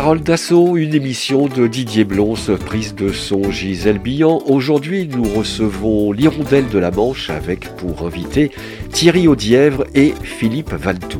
Parole d'assaut, une émission de Didier Blons, prise de son Gisèle Billan. Aujourd'hui, nous recevons l'Hirondelle de la Manche avec pour invités Thierry Audièvre et Philippe Valtou.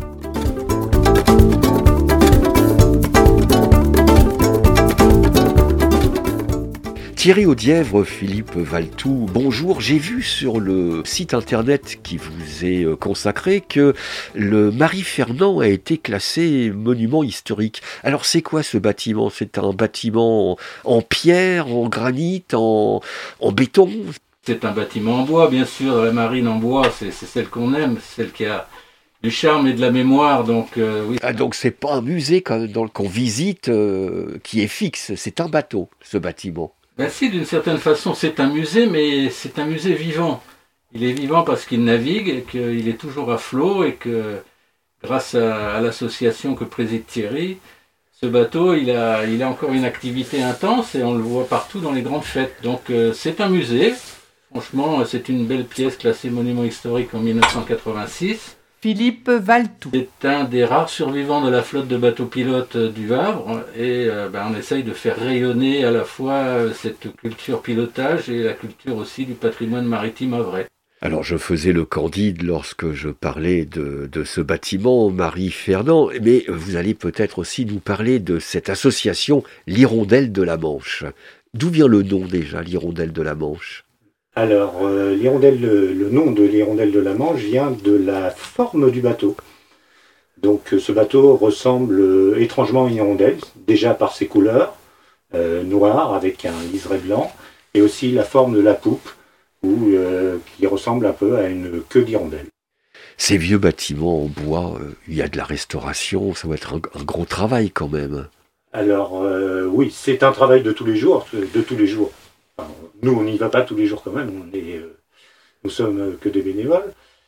Thierry Audièvre, Philippe Valtou, bonjour. J'ai vu sur le site internet qui vous est consacré que le Marie-Fernand a été classé monument historique. Alors c'est quoi ce bâtiment ? C'est un bâtiment en pierre, en granit, en béton ? C'est un bâtiment en bois, bien sûr. La marine en bois, c'est celle qu'on aime, celle qui a du charme et de la mémoire. Donc, oui. Ah, donc c'est pas un musée qu'on visite qui est fixe, c'est un bateau, ce bâtiment. Ben si, d'une certaine façon, c'est un musée, mais c'est un musée vivant. Il est vivant parce qu'il navigue et qu'il est toujours à flot et que, grâce à l'association que préside Thierry, ce bateau, il a encore une activité intense et on le voit partout dans les grandes fêtes. Donc, c'est un musée. Franchement, c'est une belle pièce classée monument historique en 1986. Philippe Valtou. C'est un des rares survivants de la flotte de bateaux pilotes du Havre et on essaye de faire rayonner à la fois cette culture pilotage et la culture aussi du patrimoine maritime havrais. Alors je faisais le candide lorsque je parlais de ce bâtiment Marie-Fernand, mais vous allez peut-être aussi nous parler de cette association l'Hirondelle de la Manche. D'où vient le nom déjà, l'Hirondelle de la Manche ? Alors, le nom de l'Hirondelle de la Manche vient de la forme du bateau. Donc, ce bateau ressemble étrangement à une hirondelle, déjà par ses couleurs, noires avec un liseré blanc, et aussi la forme de la poupe, qui ressemble un peu à une queue d'hirondelle. Ces vieux bâtiments en bois, il y a de la restauration, ça va être un gros travail quand même. Alors, oui, c'est un travail de tous les jours. Enfin, nous, on n'y va pas tous les jours quand même, nous sommes que des bénévoles.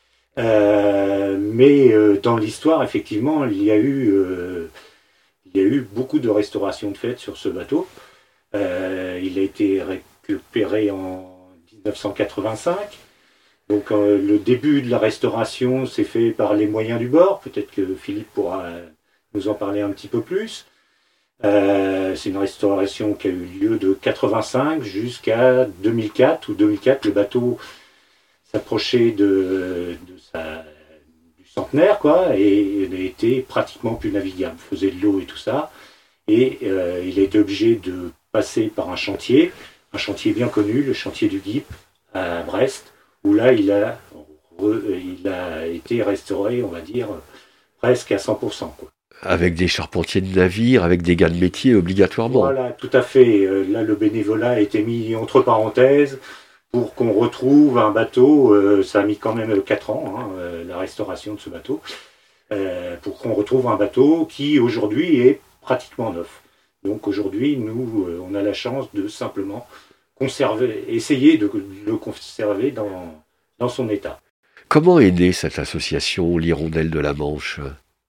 Mais dans l'histoire, effectivement, il y a eu beaucoup de restaurations de faites sur ce bateau. Il a été récupéré en 1985. Donc le début de la restauration s'est fait par les moyens du bord. Peut-être que Philippe pourra nous en parler un petit peu plus. C'est une restauration qui a eu lieu de 85 jusqu'à 2004, où 2004 le bateau s'approchait du centenaire, et il a été pratiquement plus navigable, faisait de l'eau et tout ça, et il a été obligé de passer par un chantier bien connu, le chantier du Guip à Brest, où là il a été restauré, on va dire, presque à 100%, quoi. Avec des charpentiers de navire, avec des gars de métier obligatoirement. Voilà, tout à fait. Là, le bénévolat a été mis entre parenthèses pour qu'on retrouve un bateau. Ça a mis quand même 4 ans, la restauration de ce bateau, pour qu'on retrouve un bateau qui, aujourd'hui, est pratiquement neuf. Donc, aujourd'hui, nous, on a la chance de simplement essayer de le conserver dans son état. Comment est née cette association l'Hirondelle de la Manche ?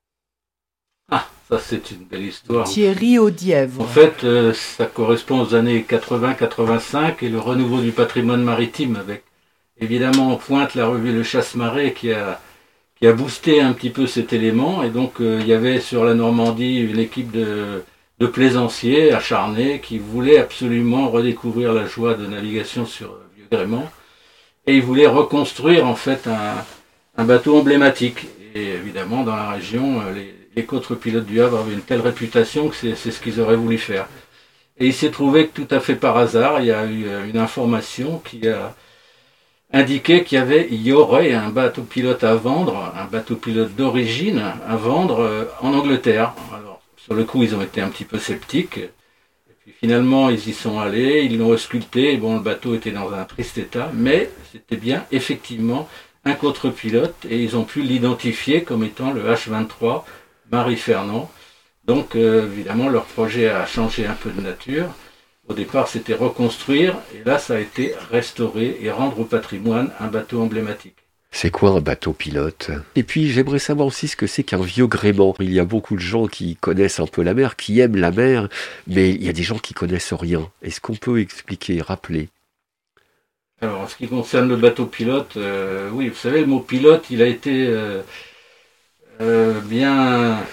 Ça, c'est une belle histoire. Thierry Audièvre. En fait, ça correspond aux années 80-85 et le renouveau du patrimoine maritime avec, évidemment, en pointe la revue Le Chasse-Marée qui a boosté un petit peu cet élément. Et donc, il y avait sur la Normandie une équipe de plaisanciers acharnés qui voulaient absolument redécouvrir la joie de navigation sur Vieux-Grément. Et ils voulaient reconstruire, en fait, un bateau emblématique. Et évidemment, dans la région, les contre-pilotes du Havre avaient une telle réputation que c'est ce qu'ils auraient voulu faire. Et il s'est trouvé que tout à fait par hasard, il y a eu une information qui a indiqué qu'il y aurait un bateau-pilote à vendre, un bateau-pilote d'origine à vendre en Angleterre. Alors, sur le coup, ils ont été un petit peu sceptiques. Et puis finalement, ils y sont allés, ils l'ont ausculté. Et bon, le bateau était dans un triste état, mais c'était bien effectivement un contre-pilote et ils ont pu l'identifier comme étant le H23 Marie-Fernand. Donc évidemment leur projet a changé un peu de nature. Au départ c'était reconstruire et là ça a été restaurer et rendre au patrimoine un bateau emblématique. C'est quoi un bateau pilote ? Et puis j'aimerais savoir aussi ce que c'est qu'un vieux gréement. Il y a beaucoup de gens qui connaissent un peu la mer, qui aiment la mer, mais il y a des gens qui connaissent rien. Est-ce qu'on peut expliquer, rappeler ? Alors en ce qui concerne le bateau pilote, oui, vous savez le mot pilote il a été bien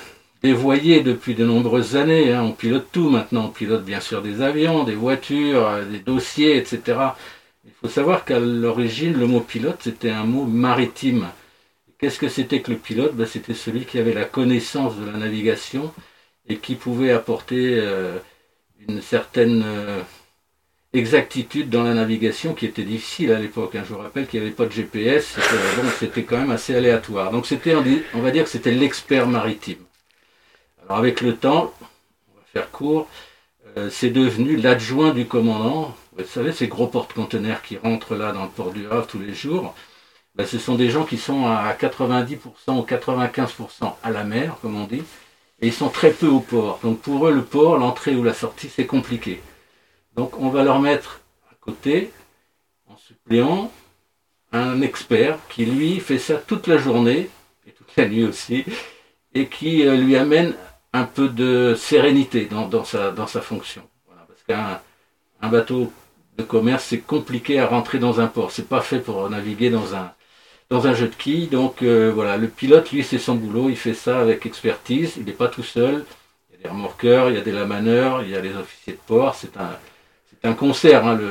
dévoyé depuis de nombreuses années. Hein. On pilote tout maintenant. On pilote bien sûr des avions, des voitures, des dossiers, etc. Il faut savoir qu'à l'origine, le mot pilote, c'était un mot maritime. Qu'est-ce que c'était que le pilote? C'était celui qui avait la connaissance de la navigation et qui pouvait apporter une certaine exactitude dans la navigation qui était difficile à l'époque. Je vous rappelle qu'il n'y avait pas de GPS, c'était quand même assez aléatoire. Donc on va dire que c'était l'expert maritime. Alors avec le temps, on va faire court, c'est devenu l'adjoint du commandant. Vous savez, ces gros porte-conteneurs qui rentrent là dans le port du Havre tous les jours, ce sont des gens qui sont à 90% ou 95% à la mer, comme on dit, et ils sont très peu au port. Donc pour eux, le port, l'entrée ou la sortie, c'est compliqué. Donc on va leur mettre à côté, en suppléant, un expert qui, lui, fait ça toute la journée, et toute la nuit aussi, et qui lui amène un peu de sérénité dans sa fonction. Voilà, parce qu'un bateau de commerce, c'est compliqué à rentrer dans un port. C'est pas fait pour naviguer dans un jeu de quilles. Donc voilà, le pilote, lui, c'est son boulot. Il fait ça avec expertise. Il n'est pas tout seul. Il y a des remorqueurs, il y a des lamaneurs, il y a les officiers de port. C'est un concert. Hein.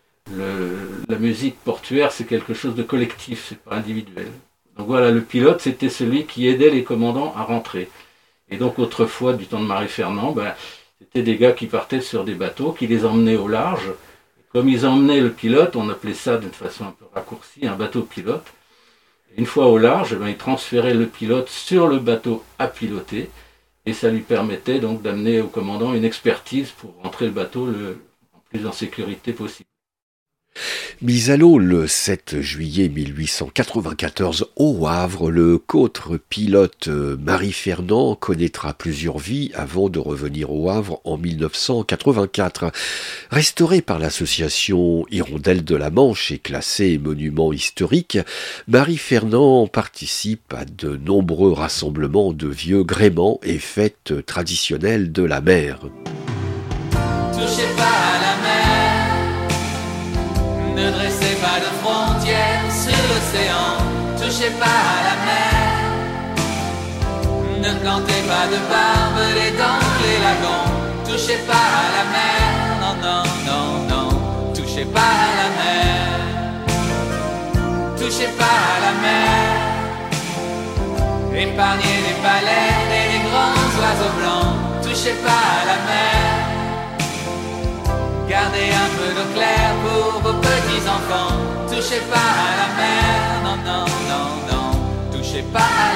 La musique portuaire, c'est quelque chose de collectif. C'est pas individuel. Donc voilà, le pilote, c'était celui qui aidait les commandants à rentrer. Et donc autrefois, du temps de Marie Fernand, c'était des gars qui partaient sur des bateaux, qui les emmenaient au large. Comme ils emmenaient le pilote, on appelait ça d'une façon un peu raccourcie, un bateau pilote. Et une fois au large, ils transféraient le pilote sur le bateau à piloter. Et ça lui permettait donc d'amener au commandant une expertise pour rentrer le bateau le plus en sécurité possible. Mis à l'eau le 7 juillet 1894 au Havre, le côtre pilote Marie Fernand connaîtra plusieurs vies avant de revenir au Havre en 1984. Restaurée par l'association Hirondelle de la Manche et classée monument historique, Marie Fernand participe à de nombreux rassemblements de vieux gréements et fêtes traditionnelles de la mer. Touchez pas à la mer. Ne dressez pas de frontières sur l'océan, touchez pas à la mer. Ne plantez pas de barbelés dans les lagons, touchez pas à la mer. Non, non, non, non, touchez pas à la mer. Touchez pas à la mer. Épargnez les baleines et les grands oiseaux blancs, touchez pas à la mer. Gardez un peu d'eau claire pour vos petits-enfants. Touchez pas à la mer, non, non, non, non. Touchez pas à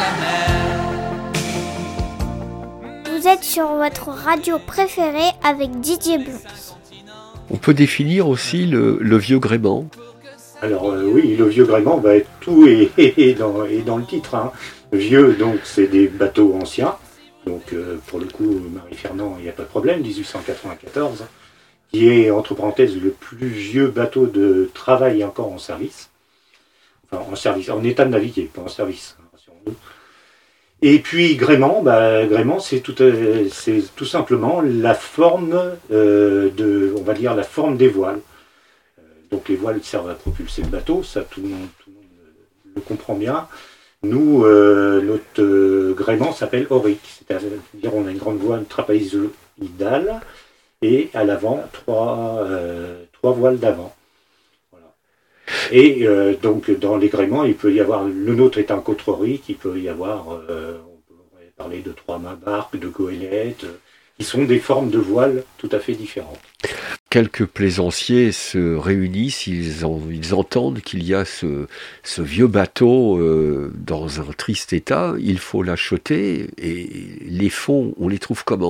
la mer. Vous êtes sur votre radio préférée avec Didier Blanc. On peut définir aussi le vieux gréement. Alors oui, le vieux gréement, tout est dans le titre. Hein. Vieux, donc c'est des bateaux anciens. Donc pour le coup, Marie Fernand, il n'y a pas de problème, 1894. Qui est, entre parenthèses, le plus vieux bateau de travail encore en service. Enfin, en service, en état de naviguer, pas en service, rassurons-nous. Et puis, gréement, c'est tout simplement la forme on va dire, la forme des voiles. Donc, les voiles servent à propulser le bateau, ça, tout le monde le comprend bien. Nous, notre gréement s'appelle auric, c'est-à-dire on a une grande voile trapézoïdale, et à l'avant, trois voiles d'avant. Voilà. Et donc, dans les gréements, il peut y avoir, le nôtre est un côte-auric, il peut y avoir, on pourrait parler de 3 mâts-barques, de goélettes, qui sont des formes de voiles tout à fait différentes. Quelques plaisanciers se réunissent, ils entendent qu'il y a ce vieux bateau dans un triste état, il faut l'acheter, et les fonds, on les trouve comment ?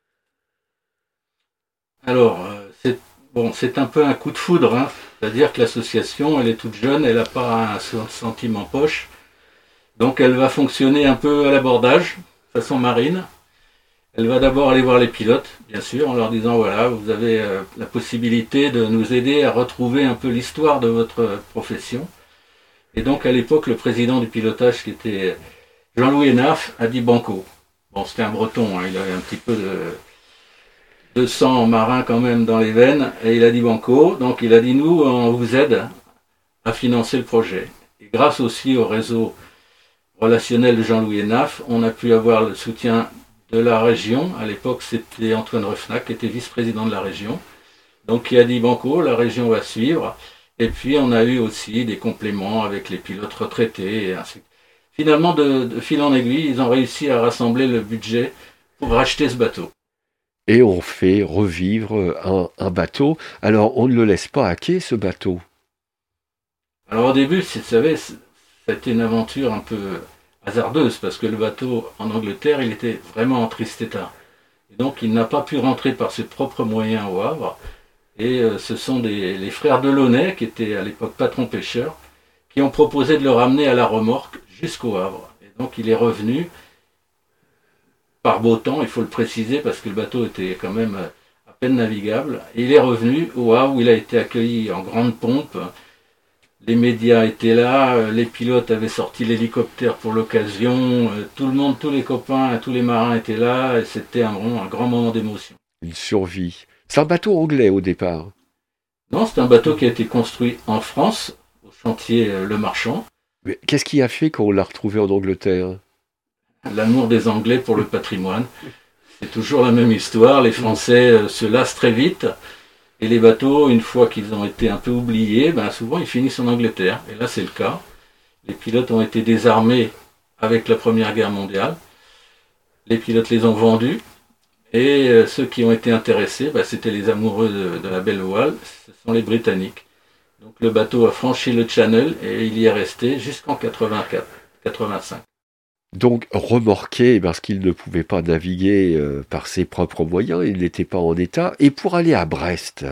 Alors, c'est un peu un coup de foudre, hein. C'est-à-dire que l'association, elle est toute jeune, elle n'a pas un centime en poche, donc elle va fonctionner un peu à l'abordage, façon marine. Elle va d'abord aller voir les pilotes, bien sûr, en leur disant, voilà, vous avez la possibilité de nous aider à retrouver un peu l'histoire de votre profession. Et donc, à l'époque, le président du pilotage, qui était Jean-Louis Hénaff, a dit banco. Bon, c'était un breton, hein, il avait un petit peu de sang marin quand même dans les veines, et il a dit banco, donc il a dit nous on vous aide à financer le projet. Et grâce aussi au réseau relationnel de Jean-Louis Hénaff, on a pu avoir le soutien de la région. À l'époque, c'était Antoine Refnac qui était vice-président de la région. Donc il a dit banco, la région va suivre. Et puis on a eu aussi des compléments avec les pilotes retraités. Et ainsi. Finalement, de fil en aiguille, ils ont réussi à rassembler le budget pour racheter ce bateau. Et on fait revivre un bateau. Alors on ne le laisse pas à quai, ce bateau. Alors au début, vous savez, c'était une aventure un peu hasardeuse parce que le bateau en Angleterre, il était vraiment en triste état. Et donc il n'a pas pu rentrer par ses propres moyens au Havre. Et ce sont les frères Delaunay, qui étaient à l'époque patrons pêcheurs, qui ont proposé de le ramener à la remorque jusqu'au Havre. Et donc il est revenu par beau temps, il faut le préciser, parce que le bateau était quand même à peine navigable. Et il est revenu au Havre où il a été accueilli en grande pompe. Les médias étaient là, les pilotes avaient sorti l'hélicoptère pour l'occasion, tout le monde, tous les copains, tous les marins étaient là, et c'était un grand moment d'émotion. Une survie. C'est un bateau anglais au départ. Non, c'est un bateau qui a été construit en France, au chantier Le Marchand. Mais qu'est-ce qui a fait qu'on l'a retrouvé en Angleterre ? L'amour des Anglais pour le patrimoine. C'est toujours la même histoire, les Français se lassent très vite. Et les bateaux, une fois qu'ils ont été un peu oubliés, souvent ils finissent en Angleterre. Et là c'est le cas. Les pilotes ont été désarmés avec la Première Guerre mondiale. Les pilotes les ont vendus. Et ceux qui ont été intéressés, c'était les amoureux de la belle voile, ce sont les Britanniques. Donc le bateau a franchi le Channel et il y est resté jusqu'en 84-85. Donc remorqué parce qu'il ne pouvait pas naviguer par ses propres moyens, il n'était pas en état. Et pour aller à Brest.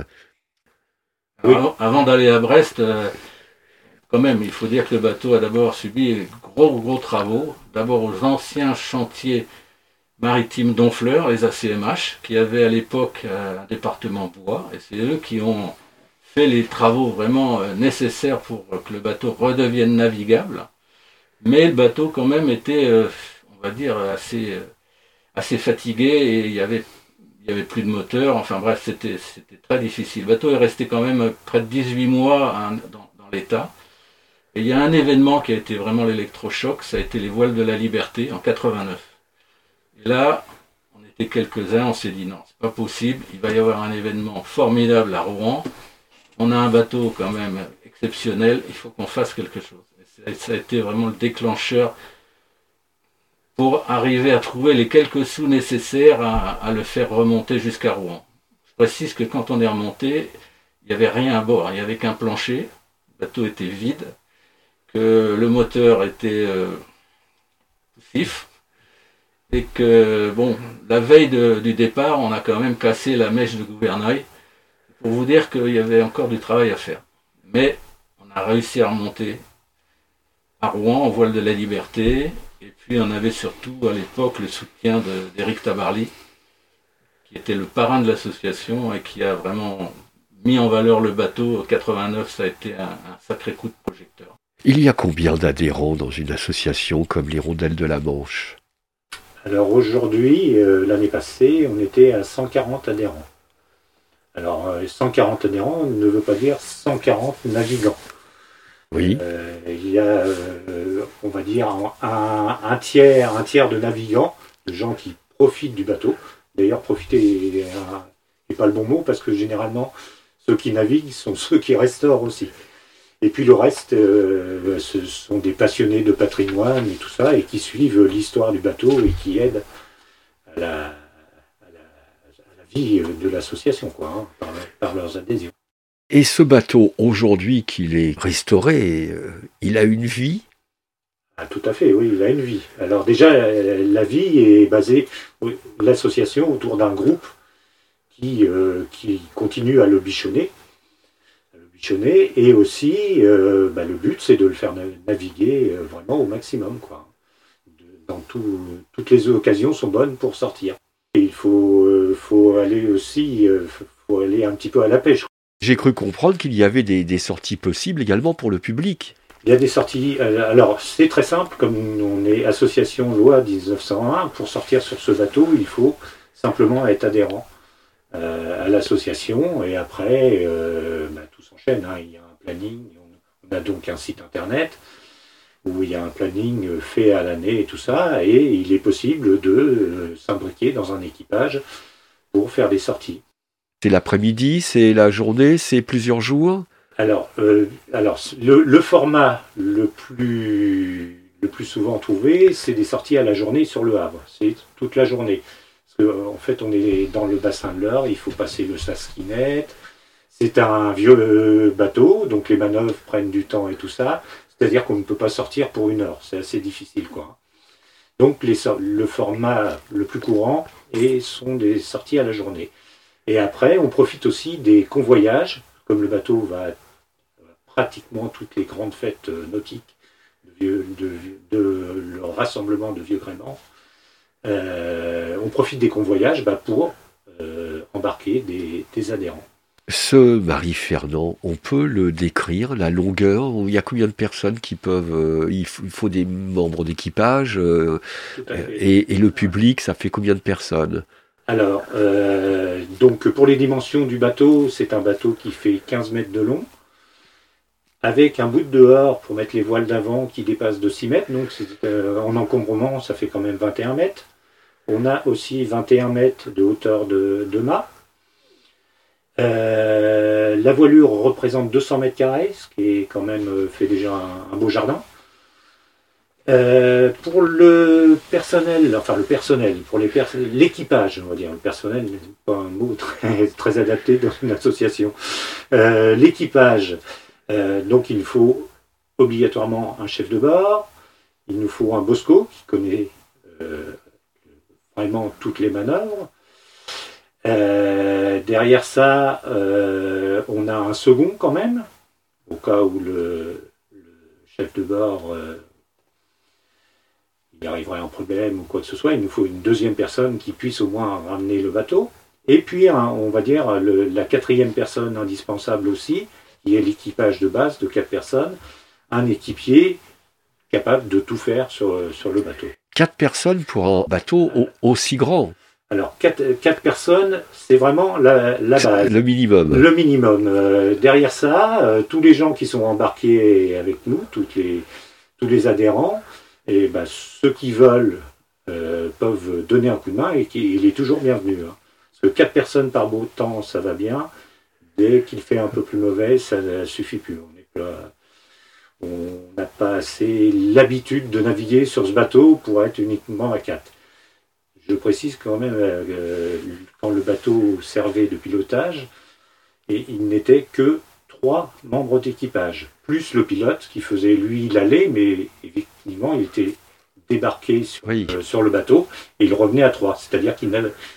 Alors, avant d'aller à Brest, quand même, il faut dire que le bateau a d'abord subi gros travaux. D'abord aux anciens chantiers maritimes d'Honfleur, les ACMH, qui avaient à l'époque un département bois. Et c'est eux qui ont fait les travaux vraiment nécessaires pour que le bateau redevienne navigable. Mais le bateau quand même était, on va dire, assez fatigué et il y avait plus de moteur. Enfin bref, c'était très difficile. Le bateau est resté quand même près de 18 mois dans l'état. Et il y a un événement qui a été vraiment l'électrochoc, ça a été les voiles de la Liberté en 89. Et là, on était quelques-uns, on s'est dit non, c'est pas possible, il va y avoir un événement formidable à Rouen. On a un bateau quand même exceptionnel, il faut qu'on fasse quelque chose. Ça a été vraiment le déclencheur pour arriver à trouver les quelques sous nécessaires à le faire remonter jusqu'à Rouen. Je précise que quand on est remonté, il n'y avait rien à bord, il n'y avait qu'un plancher, le bateau était vide, que le moteur était poussif, et que, la veille du départ, on a quand même cassé la mèche de gouvernail, pour vous dire qu'il y avait encore du travail à faire. Mais on a réussi à remonter à Rouen, en voile de la Liberté, et puis on avait surtout à l'époque le soutien d'Éric Tabarly, qui était le parrain de l'association et qui a vraiment mis en valeur le bateau. 89, ça a été un sacré coup de projecteur. Il y a combien d'adhérents dans une association comme l'Hirondelle de la Manche ? Alors aujourd'hui, l'année passée, on était à 140 adhérents. Alors 140 adhérents ne veut pas dire 140 navigants. Oui. Il y a, on va dire, un tiers de navigants, de gens qui profitent du bateau. D'ailleurs, profiter n'est pas le bon mot, parce que généralement, ceux qui naviguent sont ceux qui restaurent aussi. Et puis le reste, ce sont des passionnés de patrimoine et tout ça, et qui suivent l'histoire du bateau et qui aident à la vie de l'association, par leurs adhésions. Et ce bateau, aujourd'hui qu'il est restauré, il a une vie ? Ah, tout à fait, oui, il a une vie. Alors déjà, la vie est basée, l'association, autour d'un groupe qui continue à le bichonner. Et aussi, le but, c'est de le faire naviguer vraiment au maximum, toutes les occasions sont bonnes pour sortir. Et il faut aller aussi, aller un petit peu à la pêche. J'ai cru comprendre qu'il y avait des sorties possibles également pour le public. Il y a des sorties, alors c'est très simple, comme on est association loi 1901, pour sortir sur ce bateau, il faut simplement être adhérent à l'association, et après, tout s'enchaîne, il y a un planning, on a donc un site internet, où il y a un planning fait à l'année et tout ça, et il est possible de s'imbriquer dans un équipage pour faire des sorties. C'est l'après-midi, c'est la journée, c'est plusieurs jours? Alors le format le plus souvent trouvé, c'est des sorties à la journée sur le Havre. C'est toute la journée. Parce qu'en fait, on est dans le bassin de l'Eure, il faut passer le Saskinet. C'est un vieux bateau, donc les manœuvres prennent du temps et tout ça. C'est-à-dire qu'on ne peut pas sortir pour 1 heure. C'est assez difficile, quoi. Donc le format le plus courant sont des sorties à la journée. Et après, on profite aussi des convoyages, comme le bateau va pratiquement toutes les grandes fêtes nautiques, le rassemblement de vieux gréments. On profite des convoyages pour embarquer des adhérents. Ce Marie Fernand, on peut le décrire, la longueur? Il y a combien de personnes qui peuvent... il faut des membres d'équipage et le public, ça fait combien de personnes? Alors, donc pour les dimensions du bateau, c'est un bateau qui fait 15 mètres de long, avec un bout de dehors pour mettre les voiles d'avant qui dépassent de 6 mètres, donc en encombrement, ça fait quand même 21 mètres. On a aussi 21 mètres de hauteur de mât. La voilure représente 200 mètres carrés, ce qui est quand même fait déjà un beau jardin. Pour le personnel, pour l'équipage, on va dire, le personnel n'est pas un mot très adapté dans une association. L'équipage, donc il nous faut obligatoirement un chef de bord, il nous faut un bosco qui connaît vraiment toutes les manœuvres. Derrière ça, on a un second quand même, au cas où le chef de bord il arriverait un problème ou quoi que ce soit. Il nous faut une deuxième personne qui puisse au moins ramener le bateau. Et puis, on va dire, la quatrième personne indispensable aussi, qui est l'équipage de base de 4 personnes, un équipier capable de tout faire sur le bateau. 4 personnes pour un bateau aussi grand? Alors, 4 personnes, c'est vraiment la base. Le minimum. Le minimum. Derrière ça, tous les gens qui sont embarqués avec nous, tous les adhérents, et ceux qui veulent peuvent donner un coup de main et il est toujours bienvenu. Hein. Parce que 4 personnes par beau temps, ça va bien. Dès qu'il fait un peu plus mauvais, ça ne suffit plus. On n'a pas assez l'habitude de naviguer sur ce bateau pour être uniquement à 4. Je précise quand même, quand le bateau servait de pilotage, et il n'était que 3 membres d'équipage, plus le pilote qui faisait lui l'aller, mais effectivement il était débarqué sur le bateau et il revenait à 3, c'est-à-dire qu'il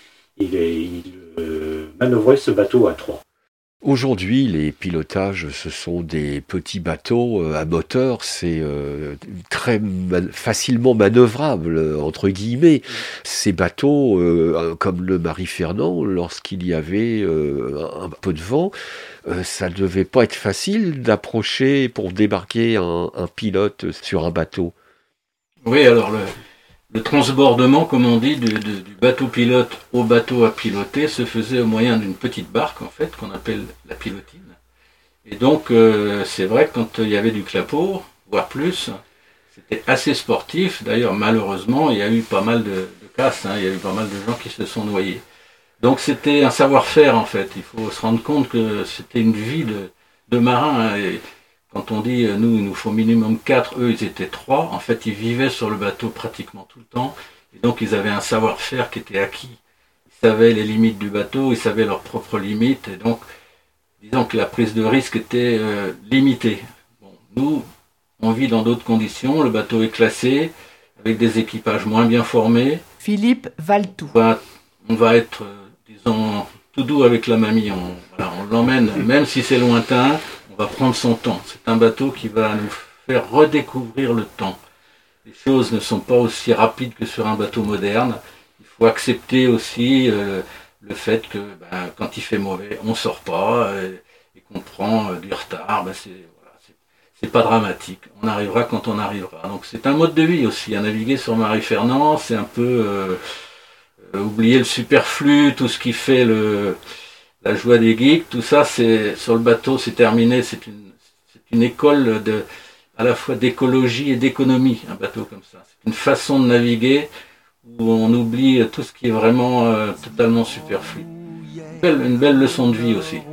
manœuvrait ce bateau à 3. Aujourd'hui, les pilotages, ce sont des petits bateaux à moteur, c'est très facilement manœuvrable, entre guillemets. Ces bateaux, comme le Marie Fernand, lorsqu'il y avait un peu de vent, ça ne devait pas être facile d'approcher pour débarquer un pilote sur un bateau. Oui, alors le transbordement, comme on dit, du bateau pilote au bateau à piloter se faisait au moyen d'une petite barque, en fait, qu'on appelle la pilotine. Et donc, c'est vrai que quand il y avait du clapot, voire plus, c'était assez sportif. D'ailleurs, malheureusement, il y a eu pas mal de casses, il y a eu pas mal de gens qui se sont noyés. Donc, c'était un savoir-faire, en fait. Il faut se rendre compte que c'était une vie de marin. Et quand on dit, nous, il nous faut minimum 4, eux, ils étaient 3. En fait, ils vivaient sur le bateau pratiquement tout le temps. Et donc, ils avaient un savoir-faire qui était acquis. Ils savaient les limites du bateau, ils savaient leurs propres limites. Et donc, disons que la prise de risque était limitée. Bon, nous, on vit dans d'autres conditions. Le bateau est classé, avec des équipages moins bien formés. Philippe Valtou. On va être, disons, tout doux avec la mamie. On l'emmène, même si c'est lointain. On va prendre son temps. C'est un bateau qui va nous faire redécouvrir le temps. Les choses ne sont pas aussi rapides que sur un bateau moderne. Il faut accepter aussi le fait que quand il fait mauvais, on ne sort pas et qu'on prend du retard. C'est pas dramatique. On arrivera quand on arrivera. Donc c'est un mode de vie aussi. À naviguer sur Marie Fernand, c'est un peu oublier le superflu, tout ce qui fait la joie des geeks, tout ça, c'est sur le bateau, c'est terminé. C'est une école à la fois d'écologie et d'économie, un bateau comme ça. C'est une façon de naviguer où on oublie tout ce qui est vraiment totalement superflu. Une belle leçon de vie aussi.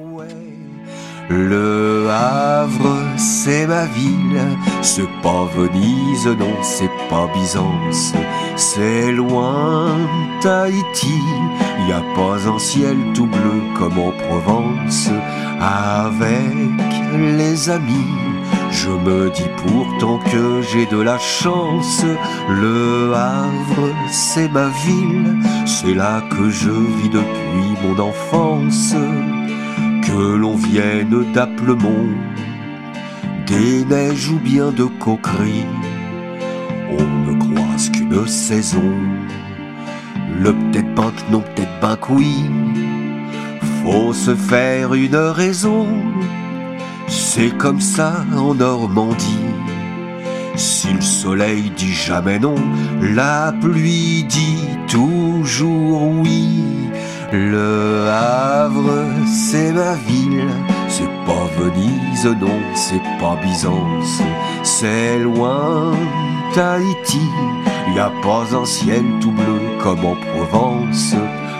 Le Havre, c'est ma ville, c'est pas Venise, non, c'est pas Byzance, c'est loin Tahiti, y a pas un ciel tout bleu comme en Provence. Avec les amis, je me dis pourtant que j'ai de la chance. Le Havre, c'est ma ville, c'est là que je vis depuis mon enfance. Que l'on vienne d'Applemont, des Neiges ou bien de Coquerie, on ne croise qu'une saison. Le peut-être ben que non, peut-être ben que oui, faut se faire une raison. C'est comme ça en Normandie. Si le soleil dit jamais non, la pluie dit toujours oui. Le Havre, c'est ma ville, c'est pas Venise, non, c'est pas Byzance, c'est loin Tahiti, y a pas un ciel tout bleu comme en Provence.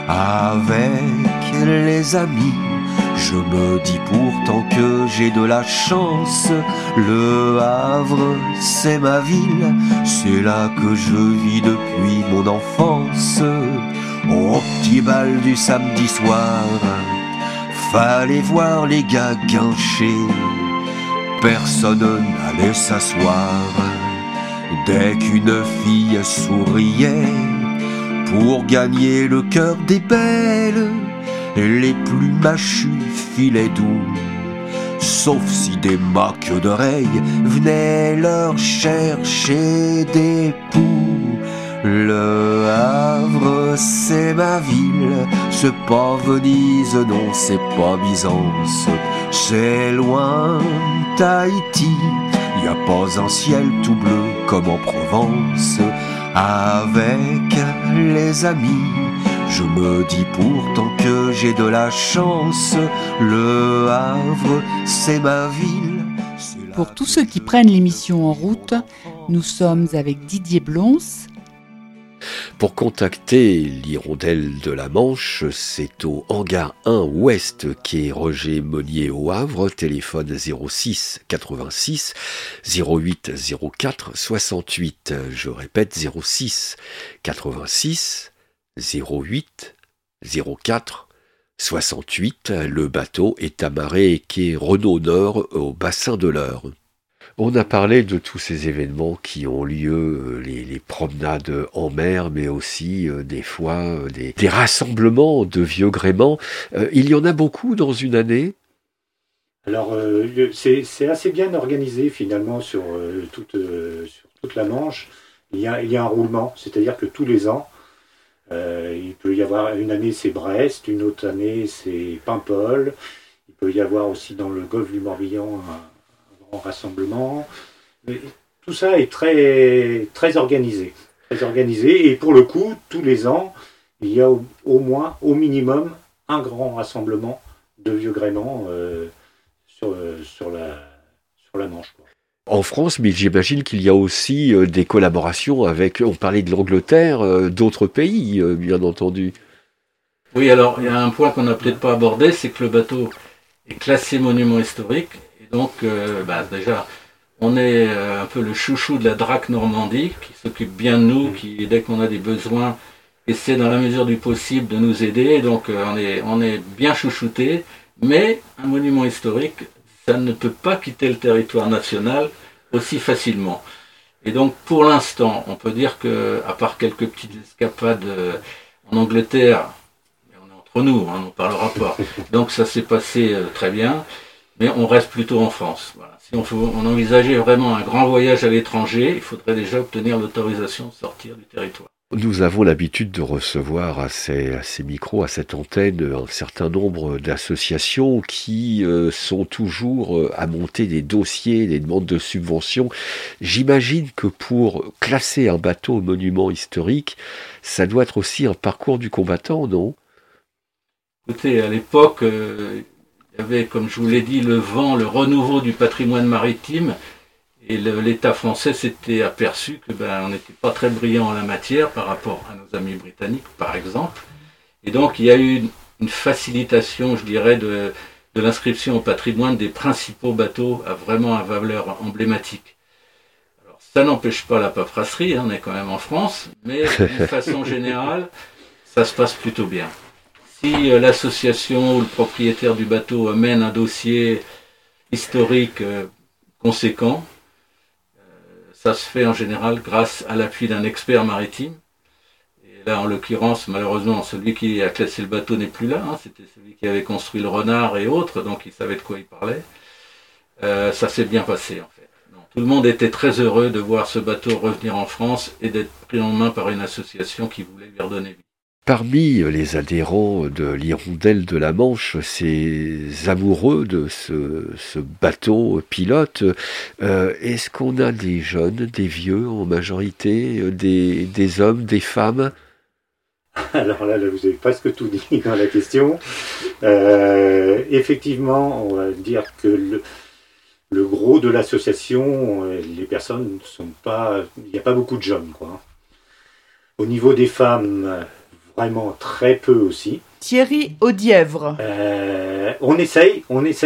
Avec les amis, je me dis pourtant que j'ai de la chance. Le Havre, c'est ma ville, c'est là que je vis depuis mon enfance. Au petit bal du samedi soir, fallait voir les gars guincher. Personne n'allait s'asseoir dès qu'une fille souriait. Pour gagner le cœur des belles, les plus mâchus filaient doux. Sauf si des moques d'oreilles venaient leur chercher des poux. Le Havre, c'est ma ville, c'est pas Venise, non, c'est pas Byzance, c'est loin Tahiti, y a pas un ciel tout bleu comme en Provence. Avec les amis, je me dis pourtant que j'ai de la chance. Le Havre, c'est ma ville. Pour tous ceux qui prennent l'émission en route, nous sommes avec Didier Blons. Pour contacter l'Hirondelle de la Manche, c'est au hangar 1 ouest quai Roger Monnier au Havre, téléphone 06 86 08 04 68. Je répète 06 86 08 04 68. Le bateau est amarré quai Renault Nord au bassin de l'Eure. On a parlé de tous ces événements qui ont lieu, les promenades en mer, mais aussi des fois des rassemblements de vieux gréments. Il y en a beaucoup dans une année. Alors, c'est assez bien organisé finalement sur toute la Manche. Il y a un roulement, c'est-à-dire que tous les ans, il peut y avoir une année c'est Brest, une autre année c'est Paimpol. Il peut y avoir aussi dans le golfe du Morbihan en rassemblement. Mais tout ça est très organisé. Très organisé. Et pour le coup, tous les ans, il y a au minimum un grand rassemblement de vieux gréments sur la Manche, quoi. En France, mais j'imagine qu'il y a aussi des collaborations avec, on parlait de l'Angleterre, d'autres pays, bien entendu. Oui, alors il y a un point qu'on n'a peut-être pas abordé, c'est que le bateau est classé monument historique. Donc, déjà, on est un peu le chouchou de la DRAC Normandie, qui s'occupe bien de nous, qui, dès qu'on a des besoins, essaie dans la mesure du possible de nous aider. Donc, on est bien chouchouté. Mais un monument historique, ça ne peut pas quitter le territoire national aussi facilement. Et donc, pour l'instant, on peut dire que, à part quelques petites escapades en Angleterre, mais on est entre nous, on n'en parlera pas. Donc, ça s'est passé très bien. Mais on reste plutôt en France. Voilà. Si on envisageait vraiment un grand voyage à l'étranger, il faudrait déjà obtenir l'autorisation de sortir du territoire. Nous avons l'habitude de recevoir à ces micros, à cette antenne, un certain nombre d'associations qui sont toujours à monter des dossiers, des demandes de subventions. J'imagine que pour classer un bateau au monument historique, ça doit être aussi un parcours du combattant, non ? Écoutez, à l'époque, il y avait, comme je vous l'ai dit, le vent, le renouveau du patrimoine maritime. Et l'État français s'était aperçu que on n'était pas très brillant en la matière par rapport à nos amis britanniques, par exemple. Et donc, il y a eu une facilitation, je dirais, de l'inscription au patrimoine des principaux bateaux à vraiment à valeur emblématique. Alors, ça n'empêche pas la paperasserie, on est quand même en France, mais d'une façon générale, ça se passe plutôt bien. Si l'association ou le propriétaire du bateau amène un dossier historique conséquent, ça se fait en général grâce à l'appui d'un expert maritime. Et là, en l'occurrence, malheureusement, celui qui a classé le bateau n'est plus là. C'était celui qui avait construit le Renard et autres, donc il savait de quoi il parlait. Ça s'est bien passé, en fait. Donc, tout le monde était très heureux de voir ce bateau revenir en France et d'être pris en main par une association qui voulait lui redonner vie. Parmi les adhérents de l'Hirondelle de la Manche, ces amoureux de ce bateau pilote, est-ce qu'on a des jeunes, des vieux en majorité, des hommes, des femmes ? Alors là, vous avez presque tout dit dans la question. Effectivement, on va dire que le gros de l'association, les personnes ne sont pas... Il n'y a pas beaucoup de jeunes, quoi. Au niveau des femmes... Vraiment très peu aussi. Thierry Audièvre. On essaye,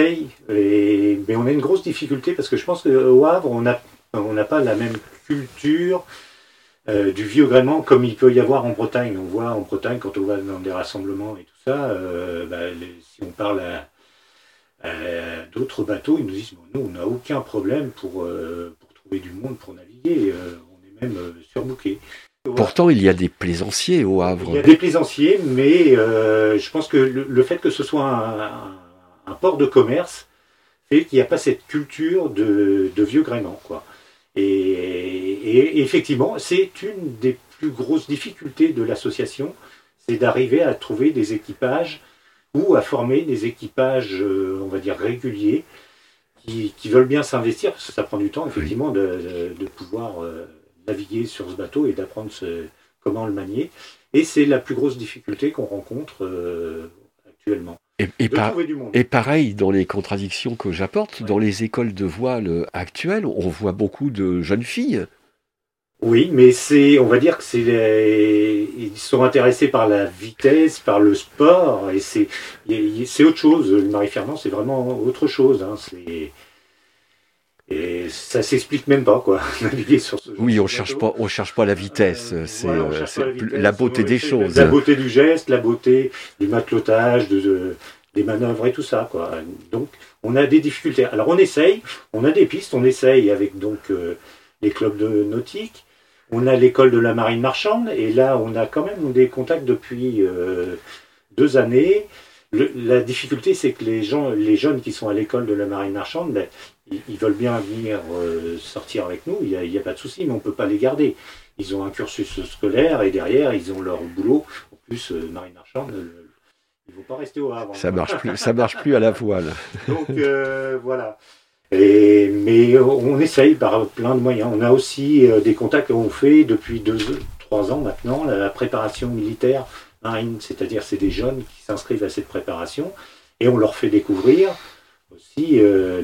mais on a une grosse difficulté parce que je pense qu'au Havre, on n'a pas la même culture du vieux gréement comme il peut y avoir en Bretagne. On voit en Bretagne, quand on va dans des rassemblements et tout ça, si on parle à d'autres bateaux, ils nous disent nous, on n'a aucun problème pour trouver du monde pour naviguer. On est même surbooké. Pourtant, il y a des plaisanciers au Havre. Il y a des plaisanciers, mais je pense que le fait que ce soit un port de commerce fait qu'il n'y a pas cette culture de vieux gréement, quoi. Et effectivement, c'est une des plus grosses difficultés de l'association, c'est d'arriver à trouver des équipages ou à former des équipages, on va dire, réguliers, qui veulent bien s'investir, parce que ça prend du temps, effectivement, de pouvoir... naviguer sur ce bateau et d'apprendre comment le manier. Et c'est la plus grosse difficulté qu'on rencontre actuellement. Et pareil, dans les contradictions que j'apporte, dans les écoles de voile actuelles, on voit beaucoup de jeunes filles. Oui, mais on va dire que ils sont intéressés par la vitesse, par le sport, et c'est autre chose. Le Marie Fernand, c'est vraiment autre chose. Et ça s'explique même pas, quoi, naviguer sur ce Oui, on cherche pas la vitesse, c'est la beauté des choses. La beauté du geste, la beauté du matelotage, des manœuvres et tout ça, quoi. Donc, on a des difficultés. Alors, on essaye, on a des pistes, on essaye avec donc les clubs de nautique, on a l'école de la marine marchande, et là, on a quand même des contacts depuis 2 années. La difficulté, c'est que les jeunes qui sont à l'école de la marine marchande, ils veulent bien venir sortir avec nous, il n'y a pas de souci, mais on ne peut pas les garder. Ils ont un cursus scolaire et derrière, ils ont leur boulot. En plus, marine marchande, ils ne vont pas rester au Havre. Ça marche plus à la voile. Donc, voilà. Mais on essaye par plein de moyens. On a aussi des contacts qu'on fait depuis 3 ans maintenant, la préparation militaire marine, c'est-à-dire c'est des jeunes qui s'inscrivent à cette préparation et on leur fait découvrir aussi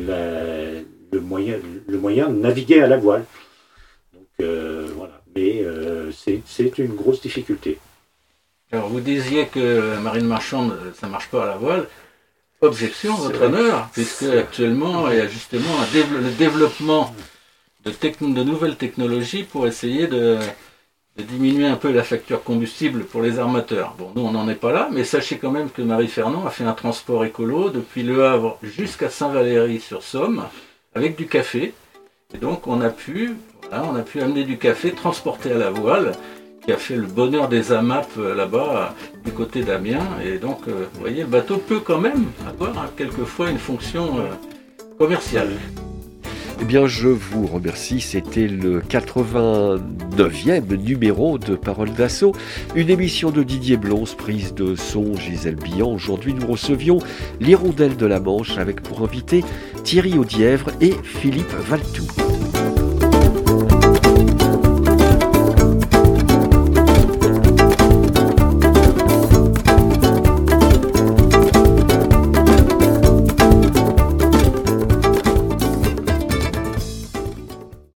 le moyen de naviguer à la voile. Donc voilà, mais c'est une grosse difficulté. Alors vous disiez que la marine marchande, ça marche pas à la voile. Objection, votre honneur, puisque actuellement il y a justement le développement de nouvelles technologies pour essayer de diminuer un peu la facture combustible pour les armateurs. Bon, nous on n'en est pas là, mais sachez quand même que Marie Fernand a fait un transport écolo depuis Le Havre jusqu'à Saint-Valery-sur-Somme avec du café. Et donc on a pu amener du café transporté à la voile, qui a fait le bonheur des AMAP là-bas, du côté d'Amiens. Et donc, vous voyez, le bateau peut quand même avoir quelquefois une fonction commerciale. Eh bien, je vous remercie. C'était le 89e numéro de Paroles d'Assaut, une émission de Didier Blonce, prise de son Gisèle Billan. Aujourd'hui, nous recevions l'Hirondelle de la Manche avec pour invité Thierry Audièvre et Philippe Valtou.